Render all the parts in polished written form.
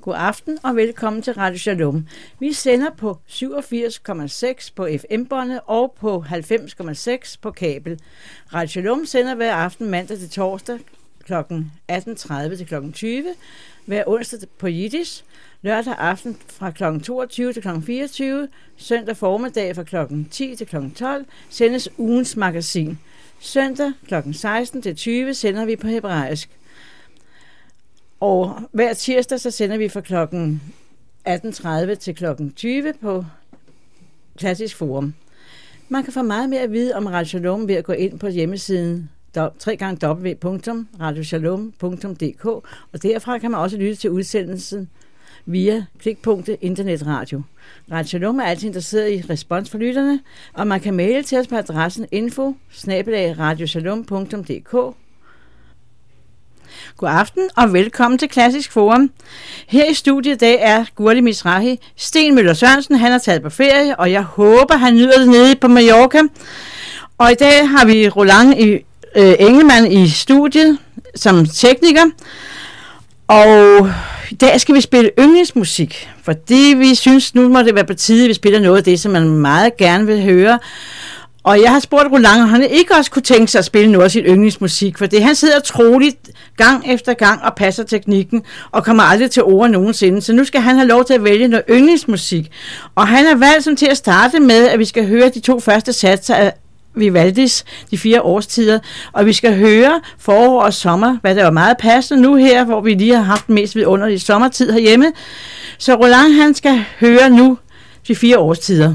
God aften og velkommen til Radio Shalom. Vi sender på 87,6 på FM-båndet og på 90,6 på kabel. Radio Shalom sender hver aften mandag til torsdag kl. 18.30 til kl. 20, hver onsdag på Yiddish, lørdag aften fra kl. 22 til kl. 24, søndag formiddag fra kl. 10 til kl. 12 sendes ugens magasin. Søndag kl. 16 til 20 sender vi på hebraisk. Og hver tirsdag så sender vi fra kl. 18.30 til kl. 20 på Klassisk Forum. Man kan få meget mere at vide om Radio Shalom ved at gå ind på hjemmesiden www.radioshalom.dk, og derfra kan man også lytte til udsendelsen via klikpunktet internetradio. Radio Shalom er altid interesseret i respons for lytterne, og man kan maile til os på adressen info@radioshalom.dk. God aften og velkommen til Klassisk Forum. Her i studiet i dag er Gurli Mizrahi. Sten Møller Sørensen, han er taget på ferie, og jeg håber, han nyder det nede på Mallorca. Og i dag har vi Roland Engelmann i studiet som tekniker. Og i dag skal vi spille yndlingsmusik, fordi vi synes, nu må det være på tide, at vi spiller noget af det, som man meget gerne vil høre. Og jeg har spurgt Roland, om han ikke også kunne tænke sig at spille noget af sit yndlingsmusik, fordi han sidder troligt gang efter gang og passer teknikken, og kommer aldrig til ord nogensinde. Så nu skal han have lov til at vælge noget yndlingsmusik. Og han er valgt som til at starte med, at vi skal høre de 2 første satser af Vivaldis, de 4 årstider, og vi skal høre forår og sommer, hvad der var meget passende nu her, hvor vi lige har haft den mest vidunderlige sommertid herhjemme. Så Roland, han skal høre nu de 4 årstider.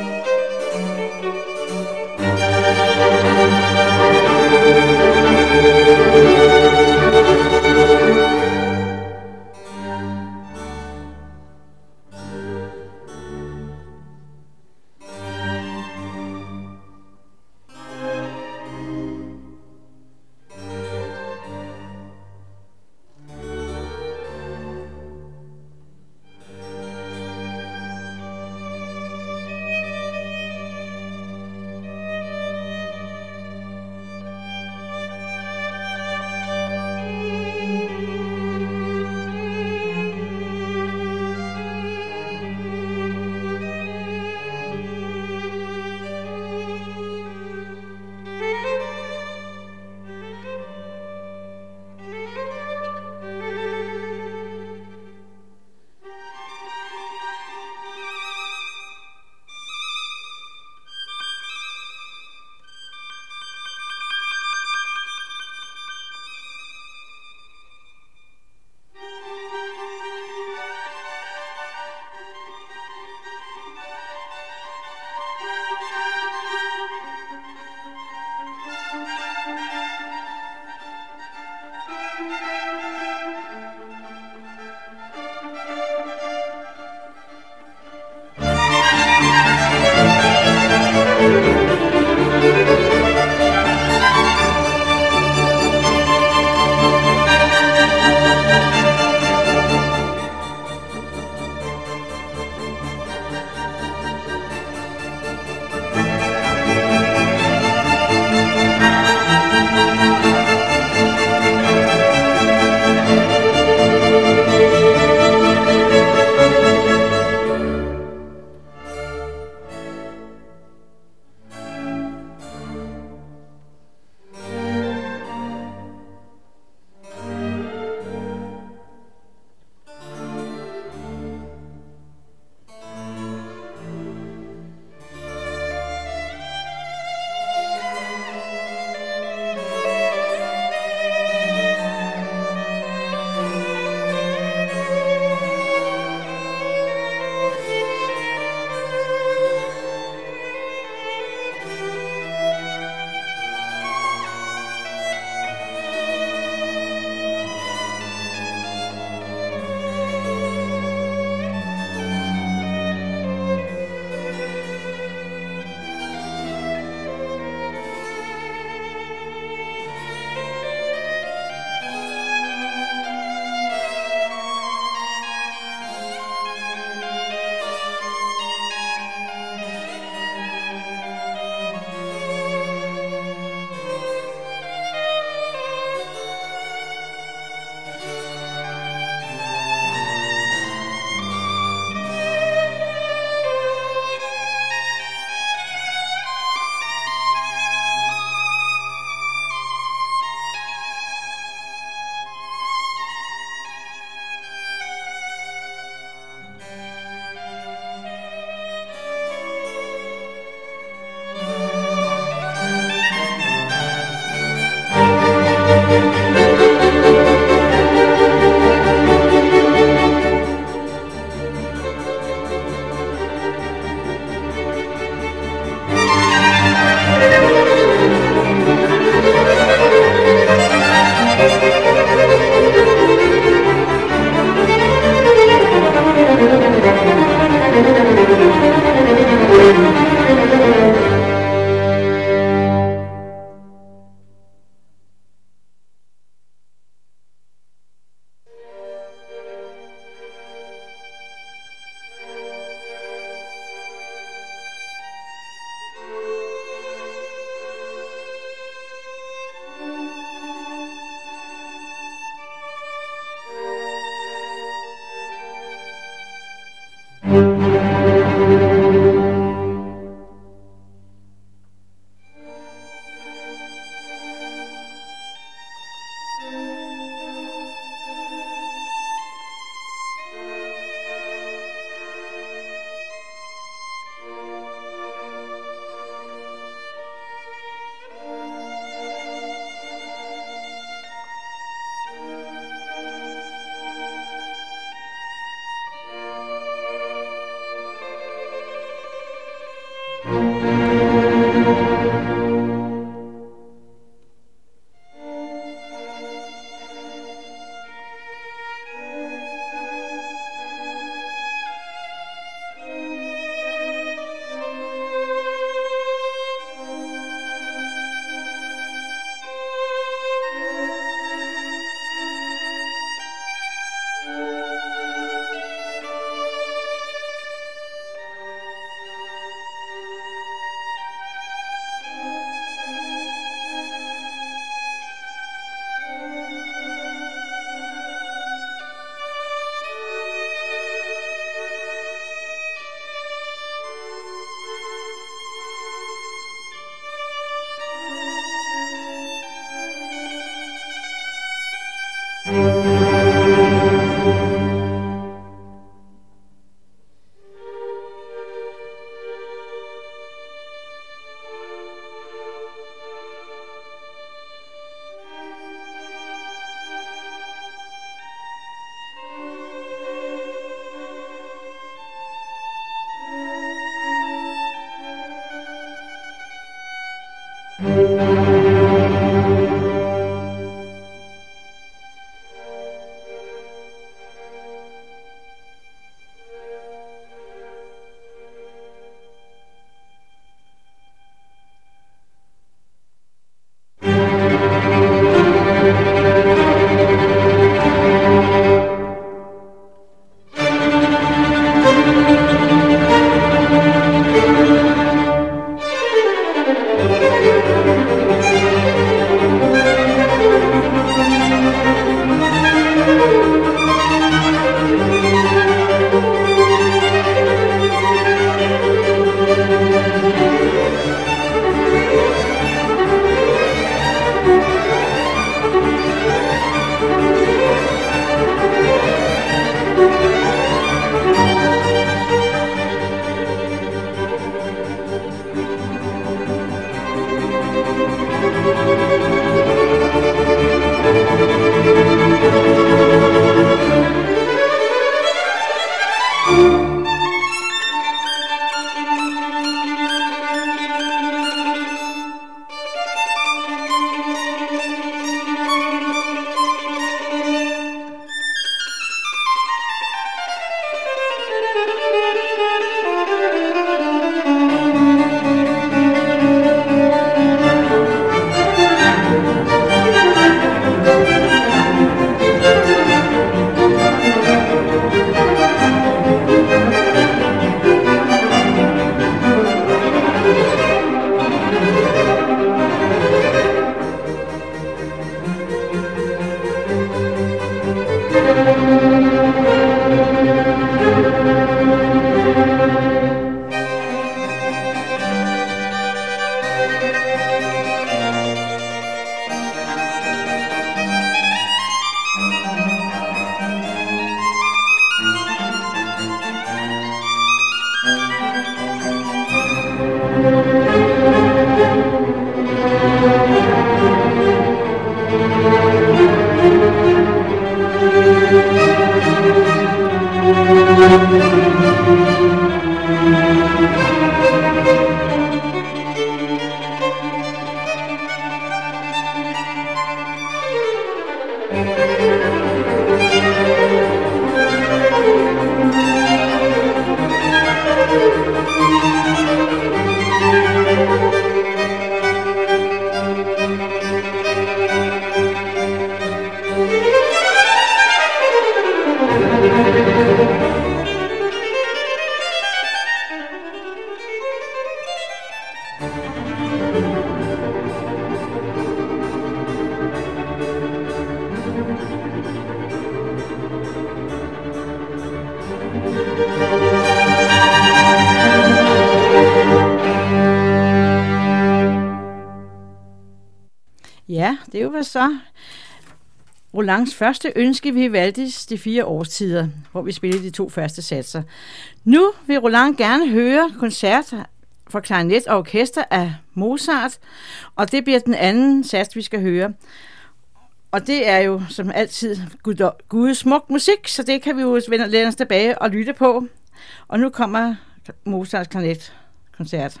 Ja, det var så Rolands første ønske, vi valgte de 4 årstider, hvor vi spillede de 2 første satser. Nu vil Roland gerne høre koncert for klarinet og orkester af Mozart, og det bliver den anden sats, vi skal høre. Og det er jo som altid Guds smuk musik, så det kan vi jo læne os tilbage og lytte på. Og nu kommer Mozarts klarinetkoncert.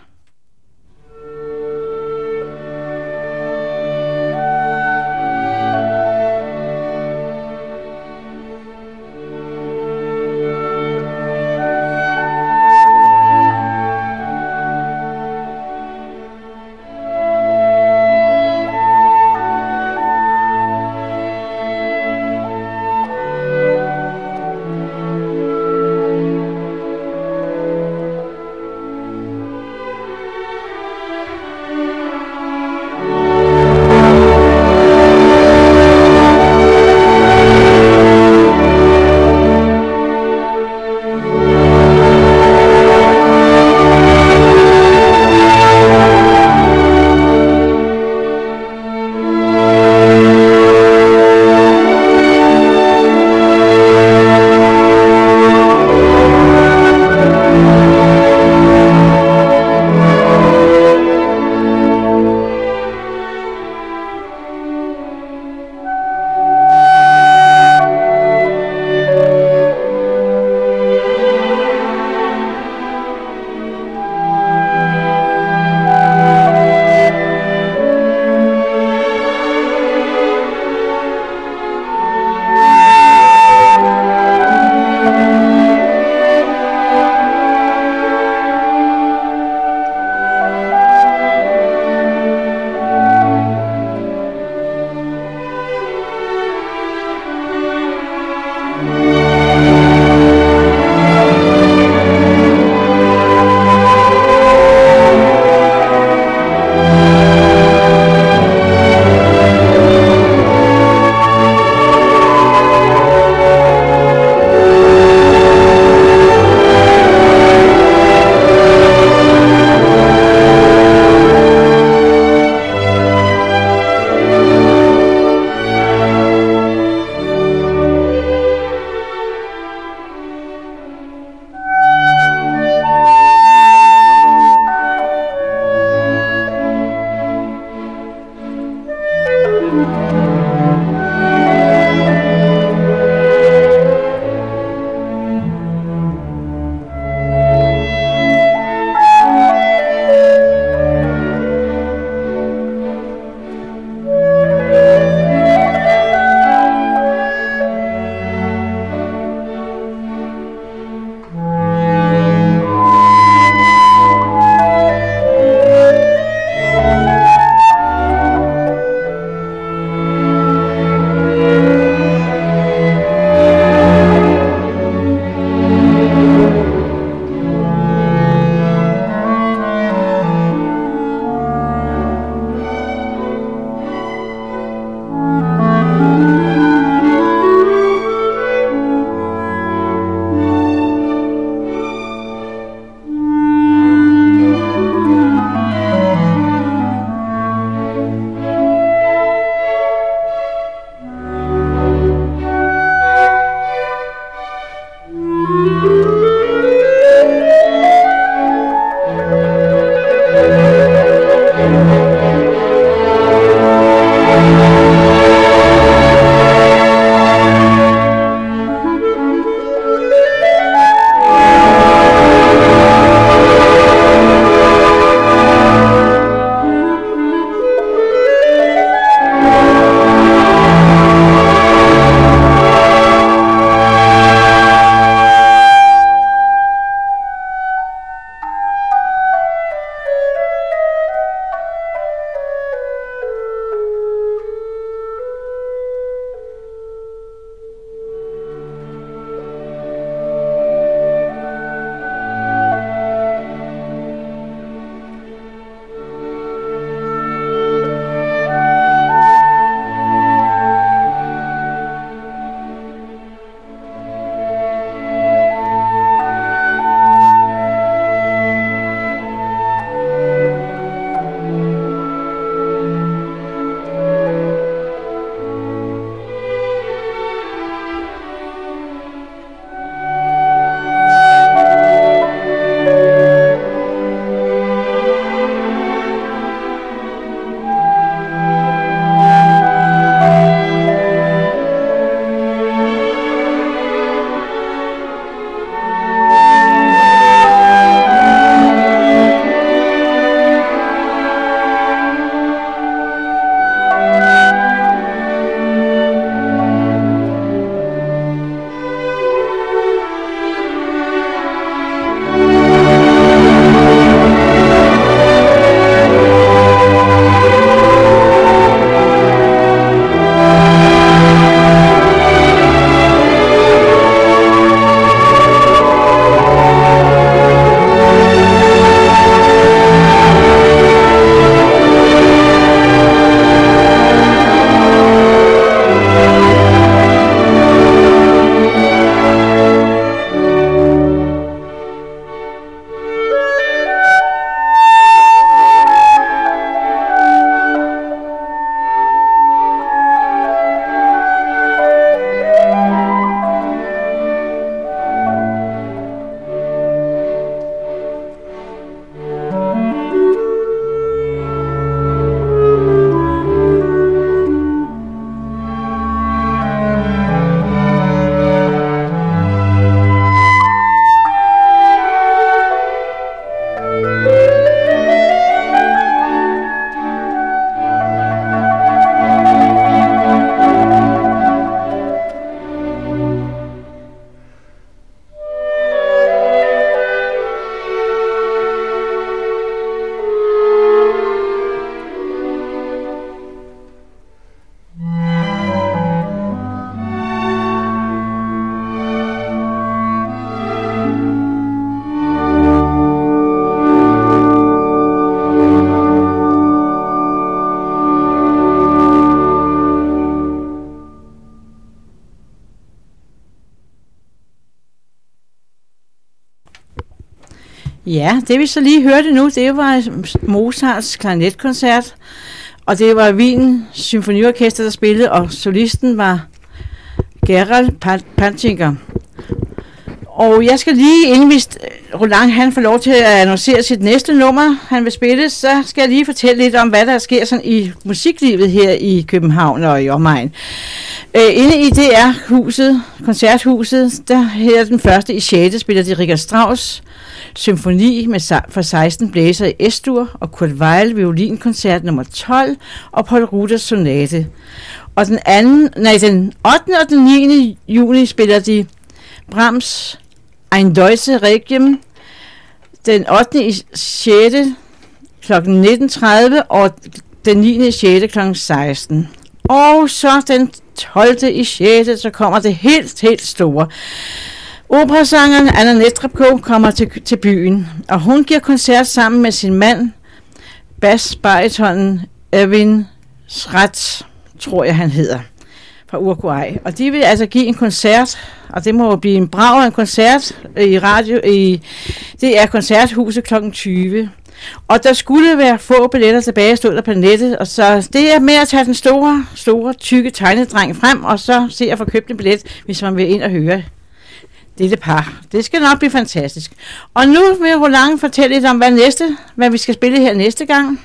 Ja, det vi så lige hørte nu, det var Mozarts klarinetkoncert, og det var Wien Symfoniorkester, der spillede, og solisten var Gerald Pantinger. Og jeg skal lige, inden Roland han får lov til at annoncere sit næste nummer, han vil spille, så skal jeg lige fortælle lidt om, hvad der sker sådan i musiklivet her i København og i omegn. Inde i DR-huset, koncerthuset, der her den første i 6. spiller de Richard Strauss symfoni for 16 blæser i S-dur, og Kurt Weill violinkoncert nummer 12, og Paul Ruders sonate. Og den 8. og den 9. juni spiller de Brahms Ein Deutsche Requiem, den 8. i 6. kl. 19.30, og den 9. i 6. kl. 16. Og så den 12. i 6. så kommer det helt store. Operasangeren Anna Netrebko kommer til byen, og hun giver koncert sammen med sin mand, basbaritonen Erwin Schratz, tror jeg han hedder, fra Uruguay. Og de vil altså give en koncert, og det må blive en brav en koncert det er koncerthuset kl. 20. Og der skulle være få billetter tilbage, stod der på nettet, og så det er med at tage den store, tykke tegnedreng frem, og så se at få købt en billet, hvis man vil ind og høre dette par. Det skal nok blive fantastisk. Og nu vil Roland fortælle lidt om, hvad vi skal spille her næste gang.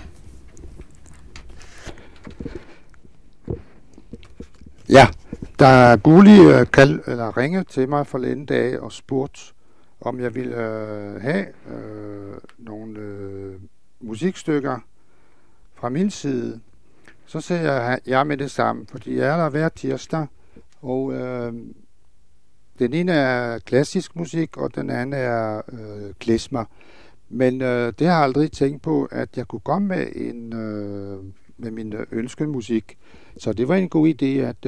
Ja, der er Guli ringet til mig forleden dag og spurgt, om jeg ville have nogle musikstykker fra min side. Så sagde jeg ja med det samme, fordi jeg er der hver tirsdag, og den ene er klassisk musik, og den anden er klezmer. Men det har jeg aldrig tænkt på, at jeg kunne komme med min ønskemusik. Så det var en god idé, at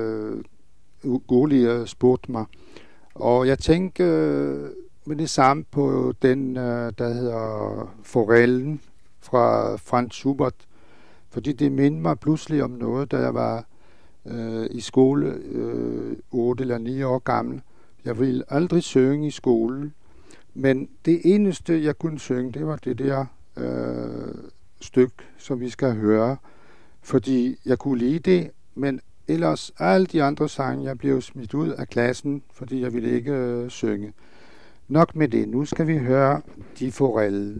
Goli spurgte mig. Og jeg tænkte med det samme på den, der hedder Forellen fra Franz Schubert. Fordi det mindte mig pludselig om noget, da jeg var i skole 8 eller 9 år gammel. Jeg ville aldrig synge i skolen, men det eneste, jeg kunne synge, det var det der stykke, som vi skal høre. Fordi jeg kunne lide det, men ellers alle de andre sange, jeg blev smidt ud af klassen, fordi jeg ville ikke synge. Nok med det. Nu skal vi høre De Forelle.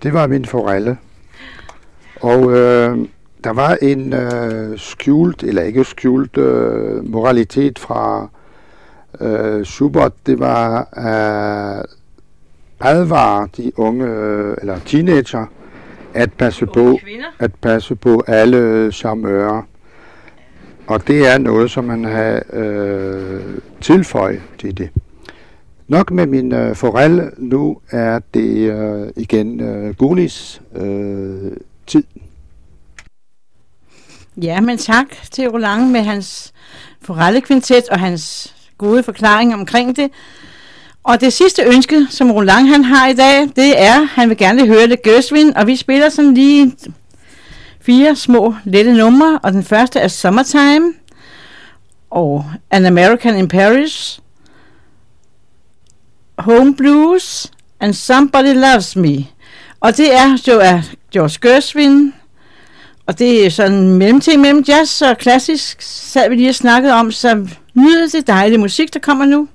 det var min forælde. Og der var en skjult, eller ikke skjult, moralitet fra Schubert. Det var advare de unge, eller teenager, at passe på alle charmører. Og det er noget, som man har tilføjet til det. Nok med min forælde, nu er det igen Golis tid. Ja, men tak til Roland med hans forrældekvintet og hans gode forklaring omkring det. Og det sidste ønske, som Roland han har i dag, det er, han vil gerne høre Le Gershwin, og vi spiller sådan lige 4 små lette numre, og den første er Summertime, og An American in Paris, Home Blues, and Somebody Loves Me. Og det er jo af George Gershwin, og det er sådan en mellemting mellem jazz og klassisk, sad vi lige og snakkede om, så nyder det dejlige musik, der kommer nu.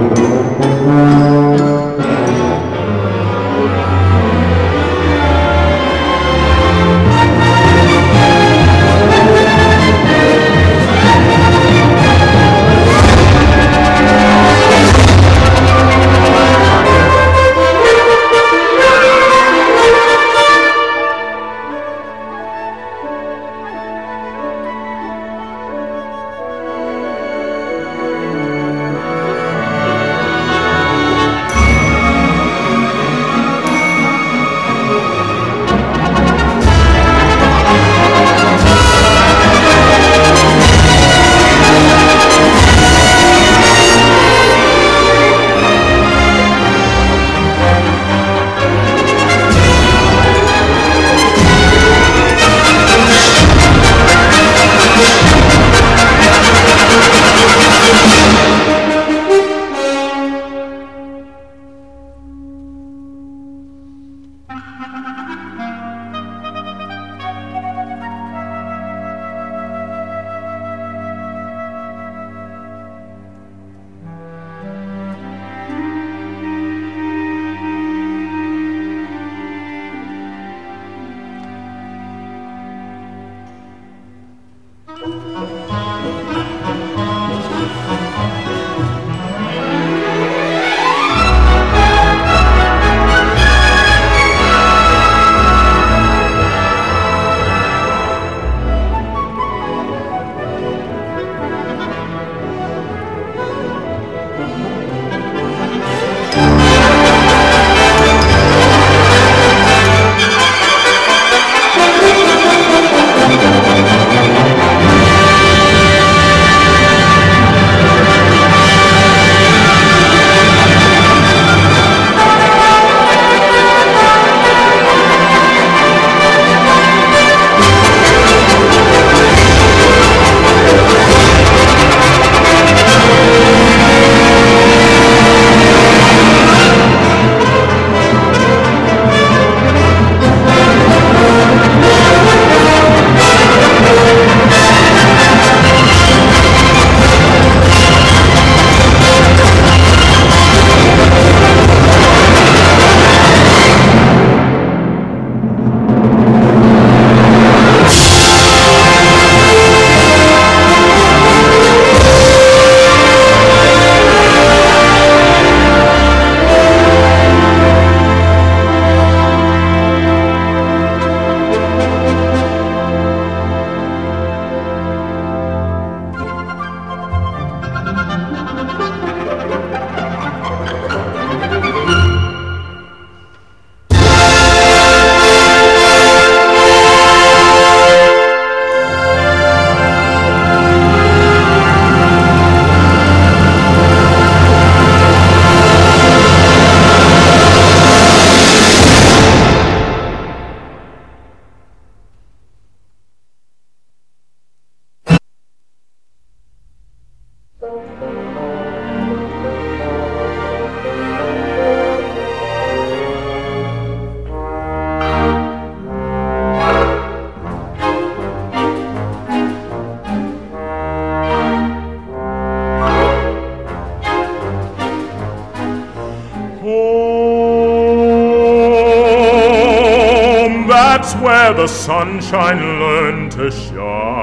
That's where the sunshine learned to shine.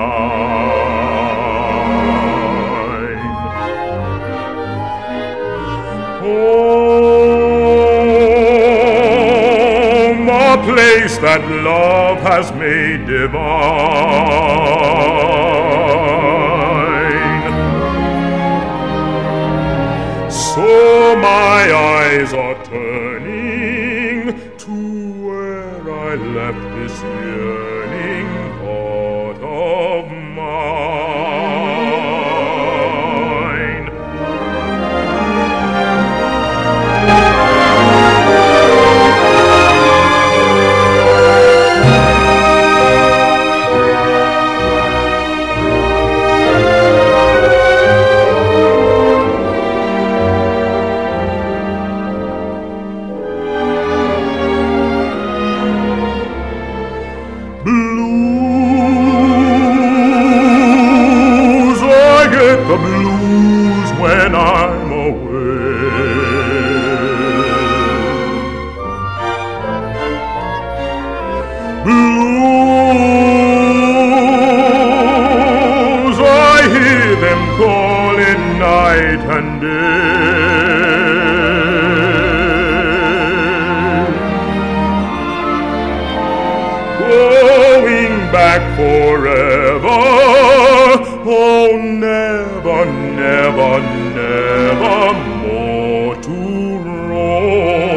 Home, a place that love has made divine. So my eyes are turning to where I left this yearning heart of mine. never, never more to roam.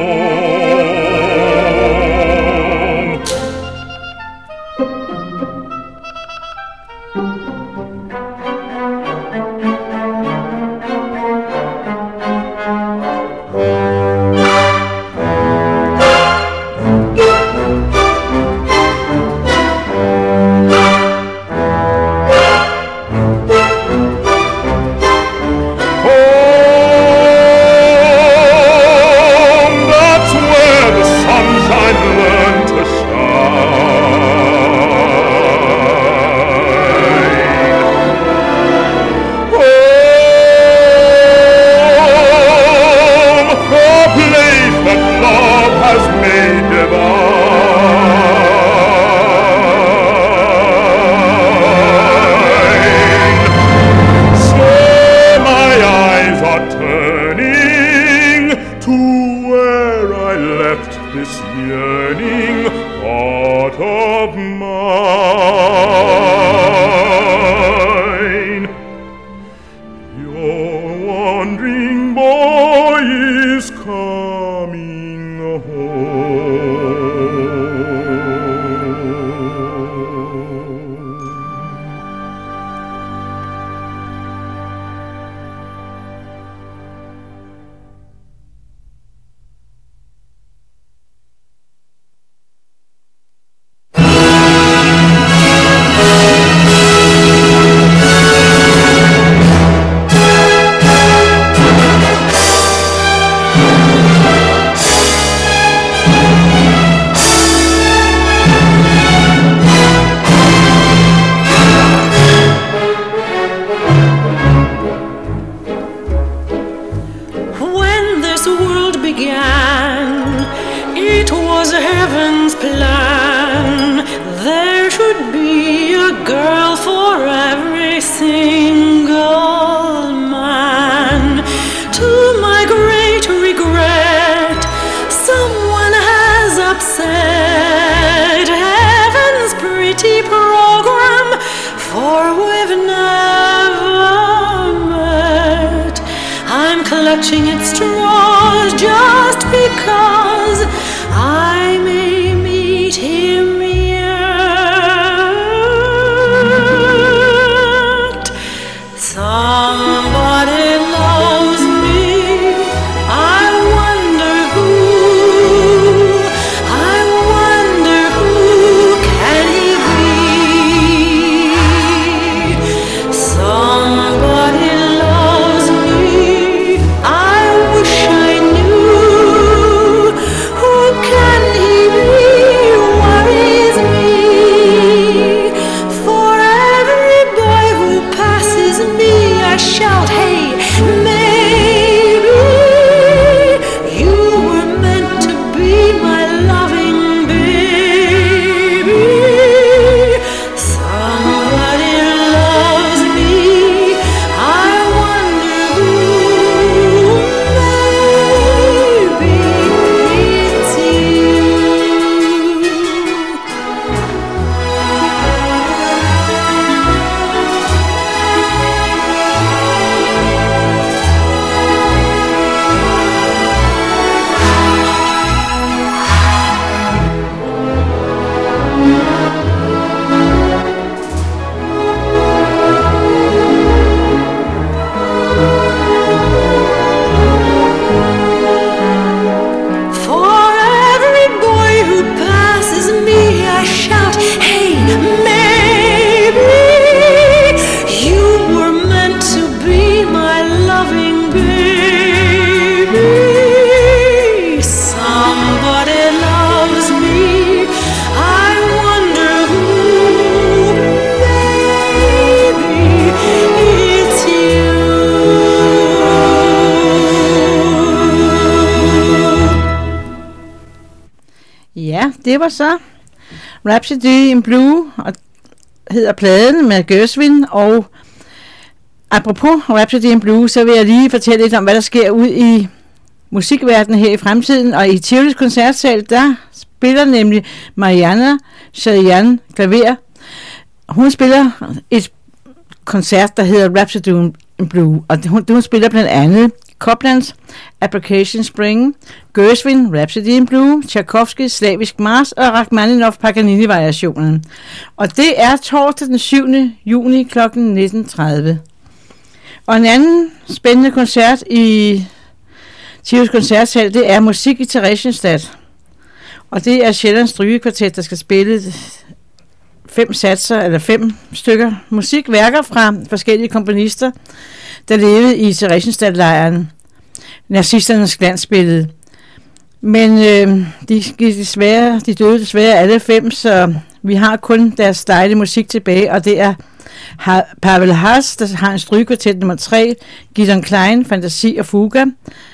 Clutching at straws just because I may meet him yet. Somebody loves me, I wonder who can he be? Somebody loves me, I wish I knew. Who can he be? Worries me. For every boy who passes me, I shout, hey, maybe you were meant to be my loving baby. Somebody loves me, I wonder who. Maybe it's you. For every boy who passes me, I shout, hey, maybe you were meant to be my loving baby. Somebody loves me, I wonder who. Maybe it's you. Ja, det var så Rhapsody in Blue, og hedder pladen med Gershwin. Og apropos Rhapsody in Blue, så vil jeg lige fortælle lidt om, hvad der sker ud i musikverdenen her i fremtiden. Og i Tivolis koncertsal, der spiller nemlig Mariana Sheridan klaver. Hun spiller et koncert, der hedder Blue. Og hun spiller blandt andet Coplands Application Spring, Gershwin Rhapsody in Blue, Tchaikovsky Slavisk Mars og Rachmaninoff Paganini-variationen. Og det er torsdag den 7. juni kl. 19.30. Og en anden spændende koncert i Tios Koncertsal, det er musik i Theresienstadt. Og det er Sjællands Strygekvartet, der skal spille 5 stykker musikværker fra forskellige komponister, der levede i Theresienstadt-lejren. Nazisternes glansbillede. Men de døde desværre alle 5, så vi har kun deres dejlige musik tilbage, og det er Pavel Haas, der har en strygekvartet nummer 3, Gideon Klein, Fantasi og Fuga,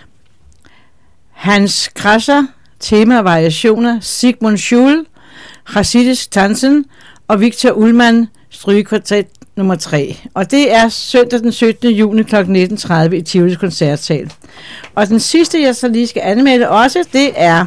Hans Krasser, tema og variationer, Sigmund Schul, Chassidisk Tanzen og Victor Ullmann, strygekvartet nummer 3. Og det er søndag den 17. juni kl. 19.30 i Tivolis Koncertsal. Og den sidste, jeg så lige skal anmelde også, det er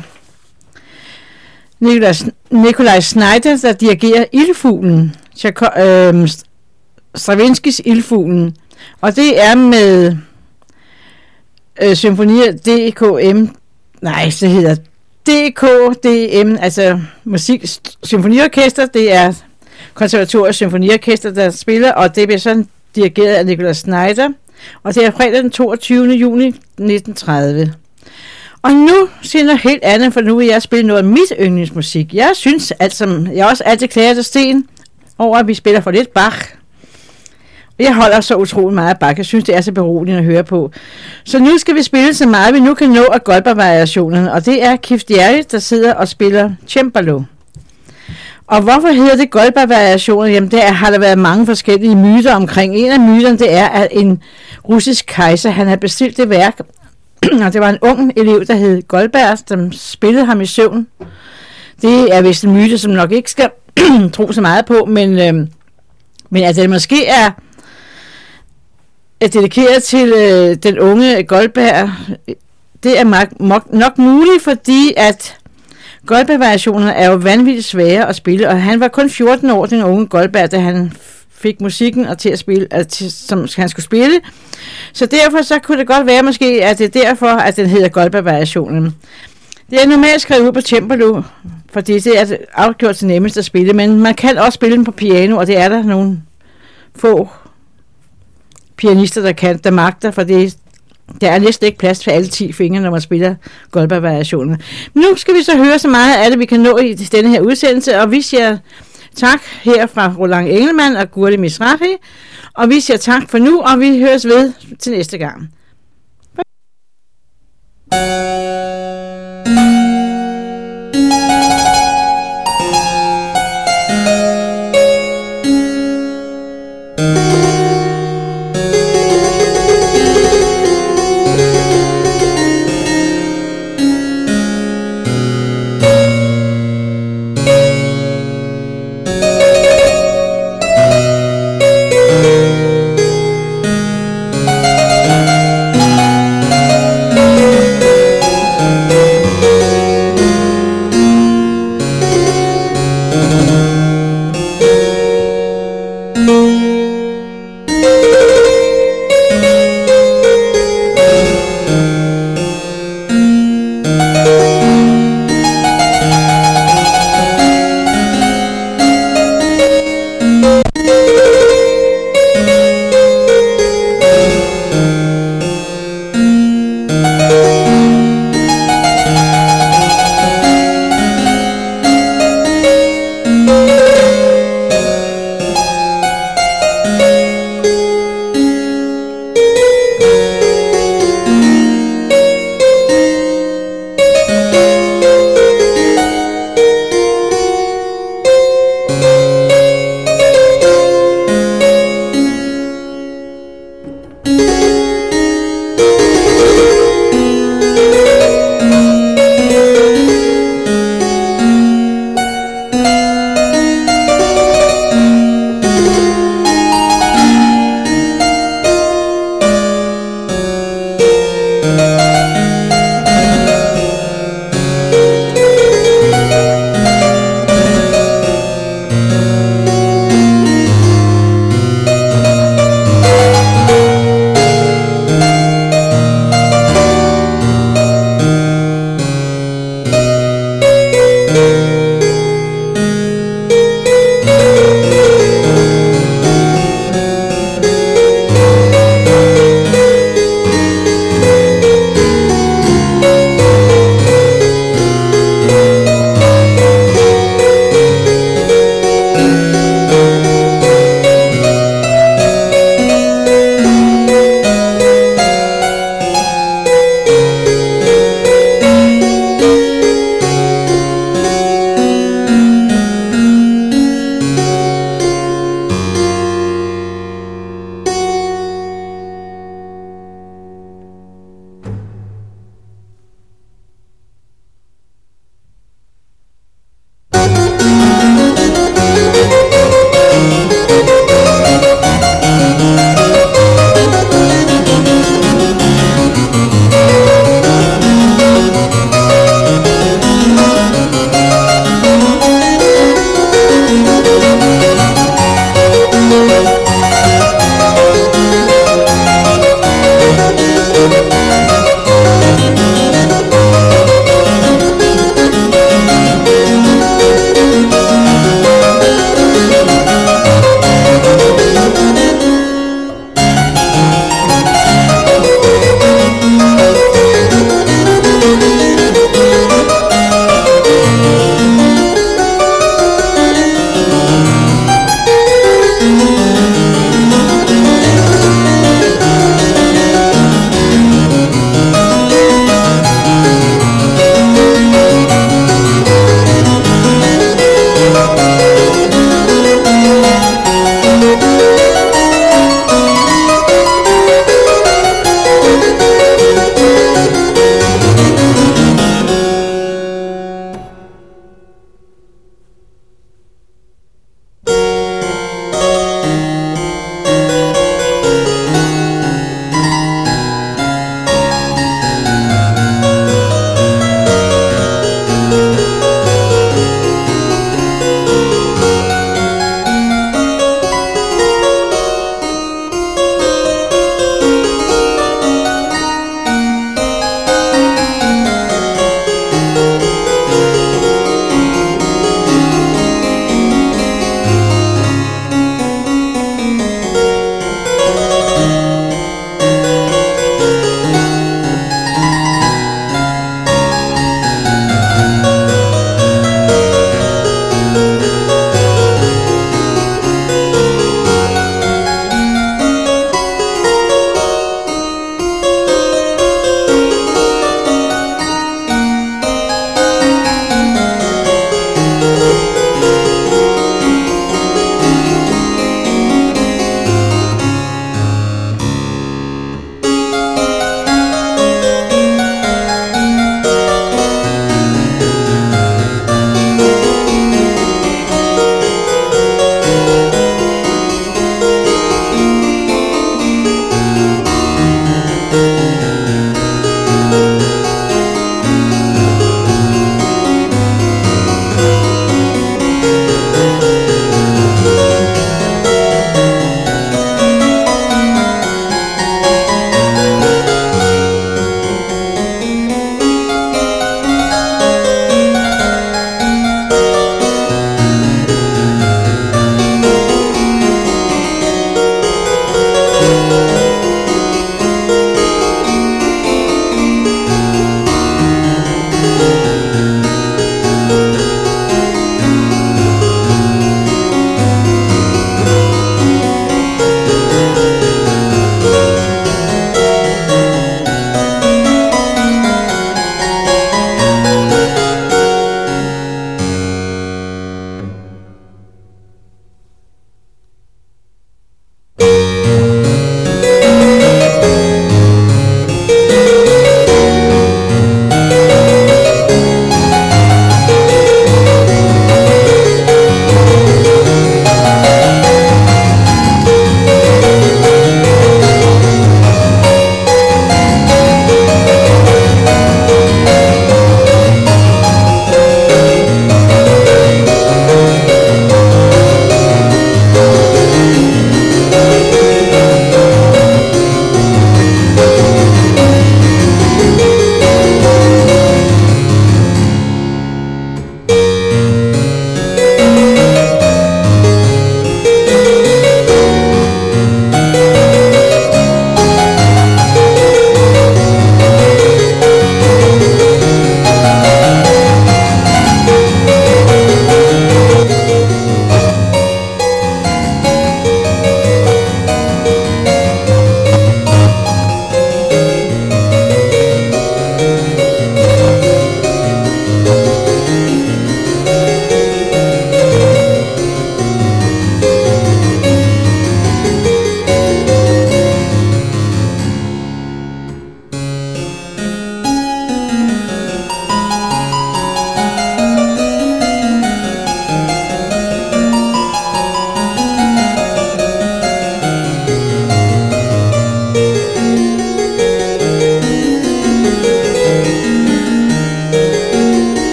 Nikolaj Schneider, der dirigerer Ildfuglen, Stravinskys Ildfuglen. Og det er med symfonier DKM, det hedder DKDM, altså musik symfoniorkester, det er Konservatoriets Symfoniorkester, der spiller, og det bliver sådan dirigeret af Nikolaj Schneider, og det er fredag den 22. juni 1930. Og nu siger jeg noget helt andet, for nu vil jeg spille noget af mit yndlingsmusik. Jeg synes, jeg også altid klager til Sten over, at vi spiller for lidt Bach. Jeg holder så utrolig meget af Bach. Jeg synes, det er så beroligende at høre på. Så nu skal vi spille så meget, vi nu kan nå af Goldberg-variationen, og det er Kif Djerri, der sidder og spiller cembalo. Og hvorfor hedder det Goldberg-variationer? Jamen, har der været mange forskellige myter omkring. En af myterne, det er, at en russisk kejser, han havde bestilt det værk, og det var en ung elev, der hed Goldberg, som spillede ham i søvn. Det er vist en myte, som nok ikke skal tro så meget på, men at det måske er dedikeret til den unge Goldberg, det er nok muligt, fordi at Goldberg-variationerne er jo vanvittigt svære at spille, og han var kun 14 år, den unge Goldberg, da han fik musikken og til at spille, som han skulle spille. Så derfor så kunne det godt være måske, at det er derfor, at den hedder Goldberg-variationen. Det er normalt skrevet ud på cembalo, fordi det er afgjort til nemmest at spille, men man kan også spille den på piano, og det er der nogle få pianister, der magter, for der er næsten ikke plads til alle 10 fingre, når man spiller Goldberg-variationen. Nu skal vi så høre så meget af det, vi kan nå i denne her udsendelse, og vi siger tak her fra Roland Engelmann og Gurli Mizrahi, og vi siger tak for nu, og vi høres ved til næste gang.